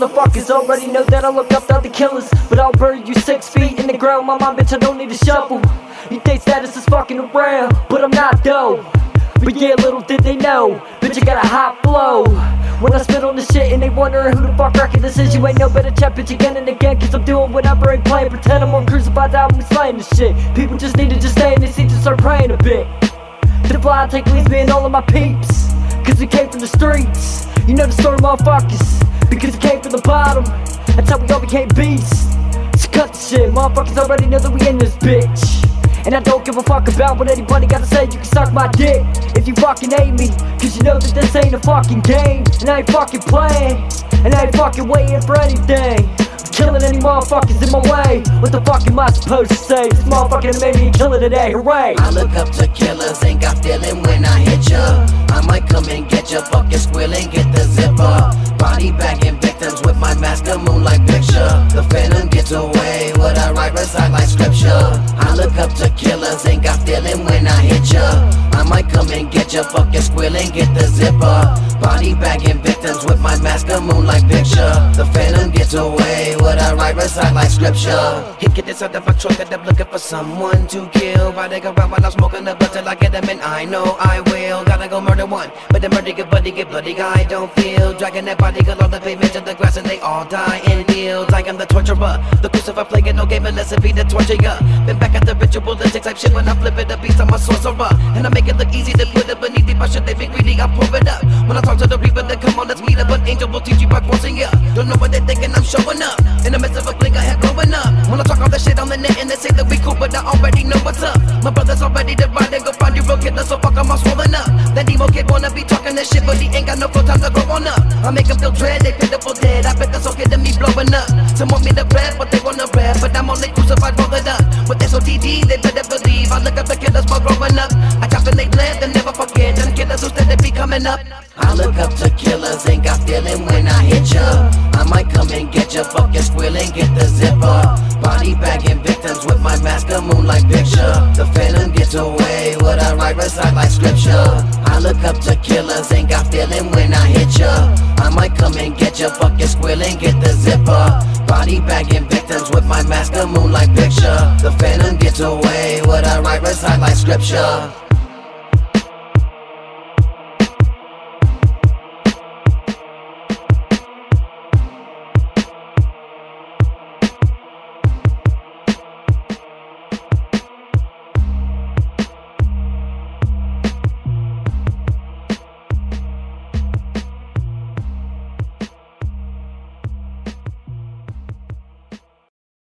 motherfuckers already know that I look up to other killers, but I'll bury you 6 feet in the ground. My mind, bitch, I don't need a shovel. You think status is fucking around, but I'm not though. But yeah, little did they know, bitch, I got a hot flow. When I spit on this shit and they wondering who the fuck record this is, you ain't no better chat, bitch, again and again. Cause I'm doing whatever, ain't playing, pretend I'm on Crucified album, we slaying this shit. People just need to just stay in their seats and start praying a bit. The fly take leads me and all of my peeps, cause we came from the streets. You know the story, motherfuckers, because we came from the bottom. That's how we all became beasts. So cut the shit, motherfuckers already know that we in this bitch. And I don't give a fuck about what anybody gotta say. You can suck my dick if you fucking hate me, cause you know that this ain't a fucking game. And I ain't fucking playing, and I ain't fucking waiting for anything. Killing any motherfuckers in my way. What the fuck am I supposed to say? This motherfucker made me a killer today, hooray! I look up to killers, ain't got feeling when I hit ya. I might come and get ya, fucking squealing, get the zipper. Body bagging victims with my mask, a moonlight picture. The phantom gets away, what I write recite like scripture. I look up to killers, ain't got feeling when I hit ya. I might come and get ya, fucking squealing, get the zipper. Body bagging victims with my mask, a moonlight picture. The phantom gets away, what I write recite like scripture. He get this out of my truck and I'm looking for someone to kill. Riding around while I'm smoking the blunt till I get him, and I know I will. Gotta go murder one, but the murder get bloody, get bloody. I don't feel dragging that body along the pavement to the grass and they all die in fields. I am the torturer, the crucified playing no game unless it be the torture. Been back at the ritualistic type shit when I flip it, the beast I'm a sorcerer. And I make it look easy to put it beneath it, but should they be greedy, I pour it up. When I talk to the reaper, then come on, let's meet up. An angel will teach you by forcing ya. Don't know what they thinking, I'm showing up. In the midst of a blink, I had blowing up. When I talk all that shit on the net and they say that we cool, but I already know what's up. My brother's all ready to ride and go find your real killer, so fuck, I'm all swollen up. That emo kid wanna be talking that shit, but he ain't got no full time to grow on up. I make him feel dread, they pitiful dead. I bet that's okay to me blowing up. Some want me to rap, but they wanna rap, but I'm only crucified, roll it up. With SOTD, they better believe I look up the killers while growing up. I chop and they blend, and never forget them killers who said they be coming up. I look up to killers, ain't got feeling when I hit ya. I might come and get ya, fucking squealing, get the zipper. Body bagging victims with my mask, a moonlight picture. The phantom gets away, what I write recite like scripture. I look up to killers, ain't got feeling when I hit ya. I might come and get ya, fucking squealing, get the zipper. Body bagging victims with my mask, a moonlight picture. The phantom gets away, what I write recite like scripture.